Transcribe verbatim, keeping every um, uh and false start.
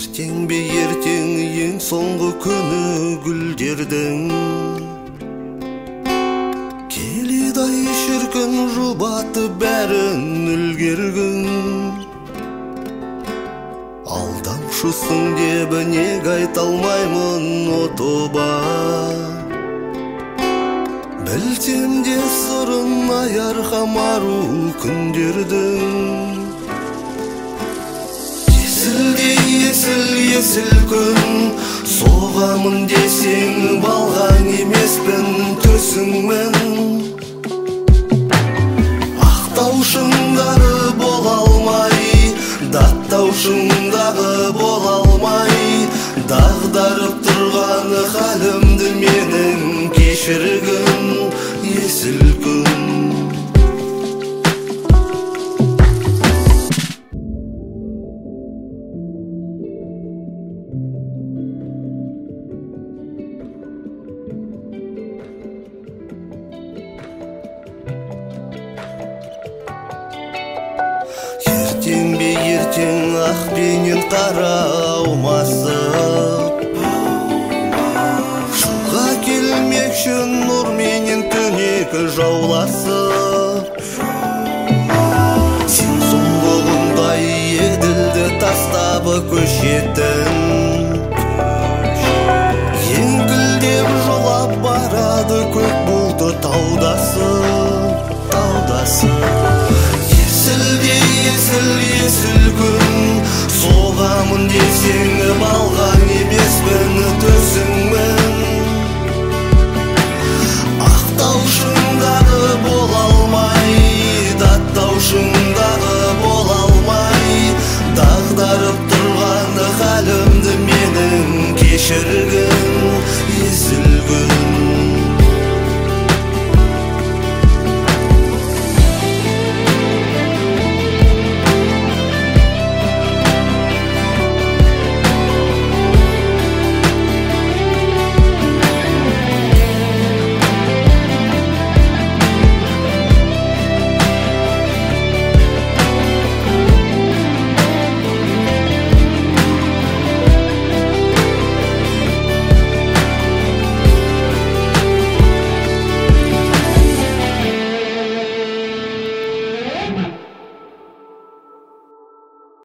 Ертең бе ертең ең соңғы күні гүлдердің келедай шіркін жұбаты бәрін үлгергін алдаушысың деп неге айта алмаймын отоба білсем де сырын аяр хамару күндердің есіл есіл күн соғамын десең балған емеспін төсіңмен ақтаушыңдағы бола алмай даттаушыңдағы бола алмай дағдарып тұрғаны халімді менің кешіргін есіл күн Ертең бе ертең ақ пенен қара аумасып Жылға келмекші нұр менен түнек жауласып Сен сұмдығындай еділді тастабы көшетін Еңкілдеп жолап барады көк бұлты таудасып Таудасып Есіл, есіл күн соғамын десең балған емеспін төсіңмен ақтаушыңдағы бола алмай даттаушыңдағы бола алмай дағдарып тұрғаны халімді менің кешір